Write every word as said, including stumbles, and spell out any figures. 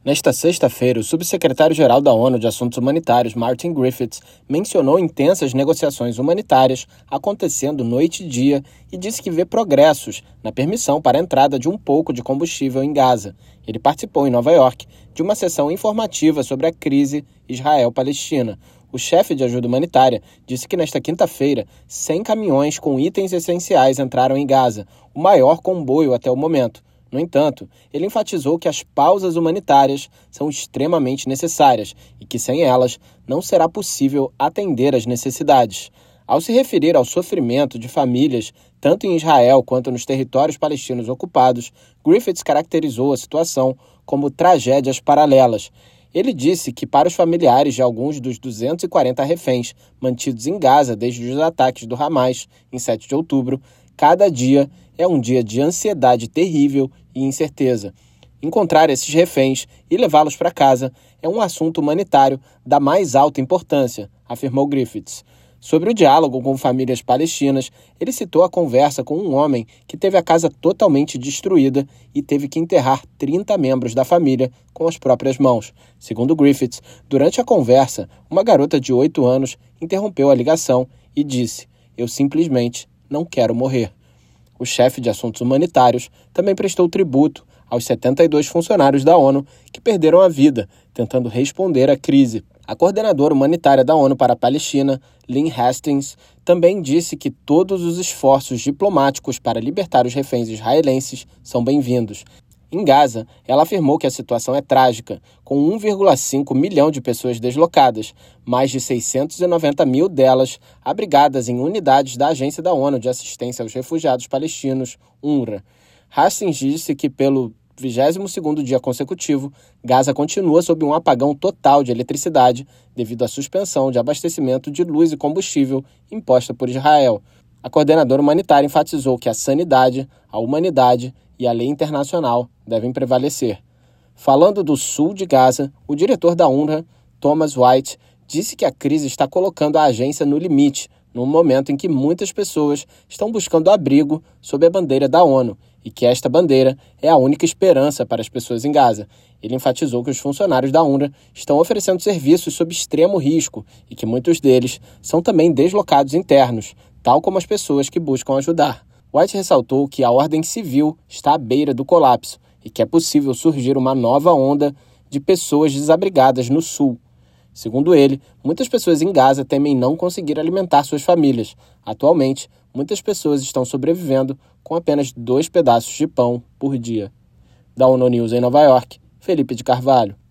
Nesta sexta-feira, o subsecretário-geral da ONU de Assuntos Humanitários, Martin Griffiths, mencionou intensas negociações humanitárias acontecendo noite e dia e disse que vê progressos na permissão para a entrada de um pouco de combustível em Gaza. Ele participou em Nova York de uma sessão informativa sobre a crise Israel-Palestina. O chefe de ajuda humanitária disse que nesta quinta-feira, cem caminhões com itens essenciais entraram em Gaza, o maior comboio até o momento. No entanto, ele enfatizou que as pausas humanitárias são extremamente necessárias e que, sem elas, não será possível atender às necessidades. Ao se referir ao sofrimento de famílias, tanto em Israel quanto nos territórios palestinos ocupados, Griffiths caracterizou a situação como tragédias paralelas. Ele disse que, para os familiares de alguns dos duzentos e quarenta reféns mantidos em Gaza desde os ataques do Hamas, em sete de outubro, cada dia é um dia de ansiedade terrível e incerteza. Encontrar esses reféns e levá-los para casa é um assunto humanitário da mais alta importância, afirmou Griffiths. Sobre o diálogo com famílias palestinas, ele citou a conversa com um homem que teve a casa totalmente destruída e teve que enterrar trinta membros da família com as próprias mãos. Segundo Griffiths, durante a conversa, uma garota de oito anos interrompeu a ligação e disse: "Eu simplesmente não quero morrer." O chefe de assuntos humanitários também prestou tributo aos setenta e dois funcionários da ONU que perderam a vida tentando responder à crise. A coordenadora humanitária da ONU para a Palestina, Lynn Hastings, também disse que todos os esforços diplomáticos para libertar os reféns israelenses são bem-vindos. Em Gaza, ela afirmou que a situação é trágica, com um vírgula cinco milhão de pessoas deslocadas, mais de seiscentos e noventa mil delas abrigadas em unidades da Agência da ONU de Assistência aos Refugiados Palestinos, UNRWA. Hastings disse que, pelo vigésimo segundo dia consecutivo, Gaza continua sob um apagão total de eletricidade devido à suspensão de abastecimento de luz e combustível imposta por Israel. A coordenadora humanitária enfatizou que a sanidade, a humanidade e a lei internacional devem prevalecer. Falando do sul de Gaza, o diretor da UNRWA, Thomas White, disse que a crise está colocando a agência no limite, num momento em que muitas pessoas estão buscando abrigo sob a bandeira da ONU e que esta bandeira é a única esperança para as pessoas em Gaza. Ele enfatizou que os funcionários da UNRWA estão oferecendo serviços sob extremo risco e que muitos deles são também deslocados internos, tal como as pessoas que buscam ajudar. White ressaltou que a ordem civil está à beira do colapso e que é possível surgir uma nova onda de pessoas desabrigadas no sul. Segundo ele, muitas pessoas em Gaza temem não conseguir alimentar suas famílias. Atualmente, muitas pessoas estão sobrevivendo com apenas dois pedaços de pão por dia. Da ONU News em Nova York, Felipe de Carvalho.